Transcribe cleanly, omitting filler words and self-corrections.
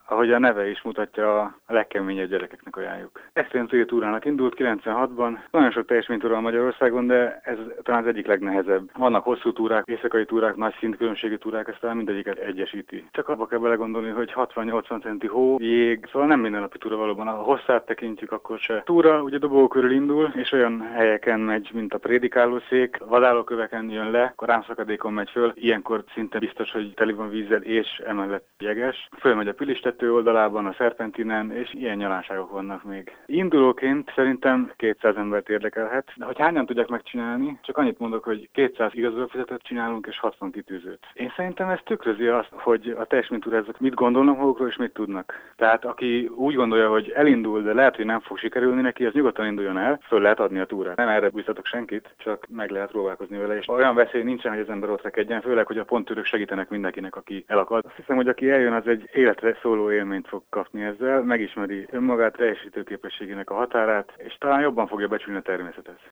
ahogy a neve is mutatja, a legkeményebb gyerekeknek ajánljuk. Extrém Trail túrának indult 96-ban, nagyon sok teljesítménytúra van Magyarországon, de ez talán az egyik legnehezebb. Vannak hosszú túrák, éjszakai túrák, nagy szintkülönbségű túrák, ezt talán mindegyiket egyesíti. Csak abba kell belegondolni, hogy 60-80 centi hó, jég, szóval nem mindennapi túra valóban. Ha hosszát tekintjük, akkor se. Túra ugye dobogó körül indul, és olyan helyeken megy, mint a prédikálószék, vadállóköveken jön le, akkor rámszakadékon megy föl, ilyenkor szinte biztos, hogy teli van vízzel és emellett jeges. Fölmegy a Pilistető oldalában, a Szerpentinen, és ilyen nyalánságok vannak még. Indulóként szerintem 200 embert érdekelhet, de hogy hányan tudják megcsinálni, csak annyit mondok, hogy 200 igazolófizetőt csinálunk és 60 kitűzőt. Én szerintem ez tükrözi azt, hogy a teljesítménytúrázók mit gondolnak magukról és mit tudnak. Tehát aki úgy gondolja, hogy elindul, de lehet, hogy nem fog sikerülni neki, az nyugodtan induljon el, föl lehet adni a túrát. Nem erre bíztatok senkit, csak meg lehet próbálkozni vele, és olyan veszély nincsen, hogy az ember ott rekedjen, főleg, hogy a ponttörők segítenek mindenkinek, aki elakad. Azt hiszem, hogy aki eljön, az egy életre szóló élményt fog kapni ezzel, megismeri önmagát, teljesítőképességének a határát, és talán jobban fogja becsülni a természetet.